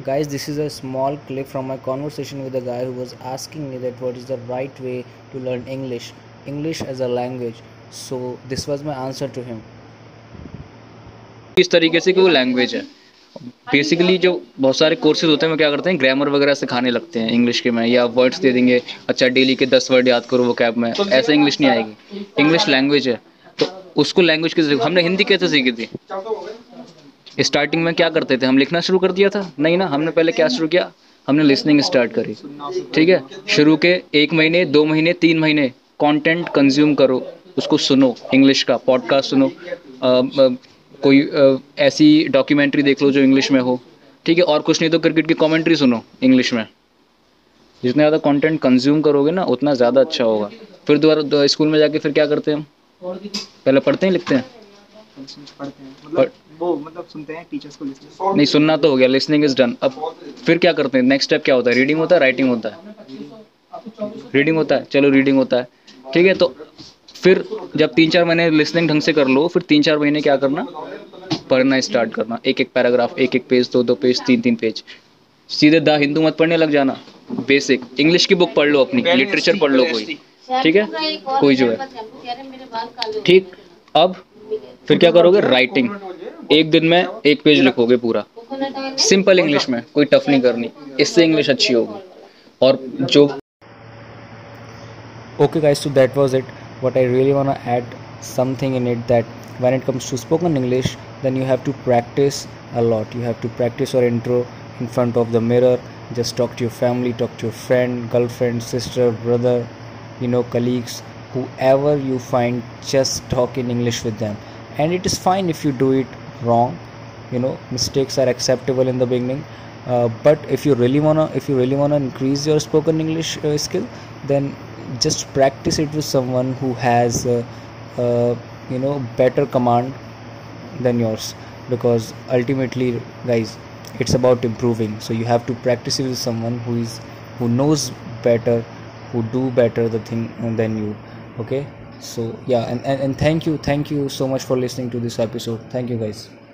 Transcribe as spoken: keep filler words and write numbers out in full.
Guys, this is a small clip from my conversation with a guy who was asking me that what is the right way to learn English, English as a language. So this was my answer to him. इस तरीके से कि वो language है। Basically जो बहुत सारे courses होते हैं वो क्या करते हैं, ग्रामर वगैरह सिखाने लगते हैं इंग्लिश के में, या वर्ड्स दे देंगे, अच्छा डेली के दस वर्ड याद करो वो कैब में। ऐसे इंग्लिश नहीं आएगी, इंग्लिश लैंग्वेज है। तो उसको लैंग्वेज कैसे, हमने हिंदी कैसे सीखी थी? स्टार्टिंग में क्या करते थे हम, लिखना शुरू कर दिया था? नहीं ना, हमने पहले क्या शुरू किया, हमने लिसनिंग स्टार्ट करी। ठीक है, शुरू के एक महीने, दो महीने, तीन महीने कंटेंट कंज्यूम करो, उसको सुनो, इंग्लिश का पॉडकास्ट सुनो, आ, आ, कोई आ, ऐसी डॉक्यूमेंट्री देख लो जो इंग्लिश में हो। ठीक है, और कुछ नहीं तो क्रिकेट की कमेंट्री सुनो इंग्लिश में। जितना ज़्यादा कंटेंट कंज्यूम करोगे ना उतना ज़्यादा अच्छा होगा। फिर दोबारा स्कूल में जाके फिर क्या करते हैं हम, पहले पढ़ते हैं लिखते हैं? पढ़ते हैं मतलब वो मतलब सुनते हैं टीचर्स को, लिसनिंग नहीं, सुनना तो हो गया, लिसनिंग इज डन। अब फिर क्या करते हैं, नेक्स्ट स्टेप क्या होता है? रीडिंग होता है, राइटिंग होता है? रीडिंग होता है, चलो रीडिंग होता है। ठीक है, तो फिर जब तीन चार महीने लिसनिंग ढंग से कर लो, फिर तीन चार महीने क्या करना, पढ़ना स्टार्ट करना, एक एक पैराग्राफ, एक एक पेज, दो दो पेज, तीन तीन पेज। सीधे द हिंदू मत पढ़ने लग जाना, बेसिक इंग्लिश की बुक पढ़ लो, अपनी लिटरेचर पढ़ लो कोई। ठीक है, कोई जो है। ठीक, अब फिर क्या करोगे, राइटिंग। एक दिन में एक पेज लिखोगे पूरा, सिंपल इंग्लिश में, कोई टफ नहीं करनी, इससे इंग्लिश अच्छी होगी। और जो Okay guys, so that was it. What I really want to add something in it, that when it comes to spoken English, then you have to practice a lot. You have to practice your intro in front of the mirror. Just talk to your family, talk to your friend, girlfriend, sister, brother, you know, colleagues, whoever you find, just talk in English with them. And it is fine if you do it wrong. You know, mistakes are acceptable in the beginning. Uh, but if you really wanna, if you really wanna increase your spoken English uh, skill, then just practice it with someone who has uh, uh, you know, better command than yours, because ultimately guys, it's about improving. So you have to practice it with someone who is, who knows better, who do better the thing than you. Okay, so yeah, and, and and thank you thank you so much for listening to this episode. Thank you guys.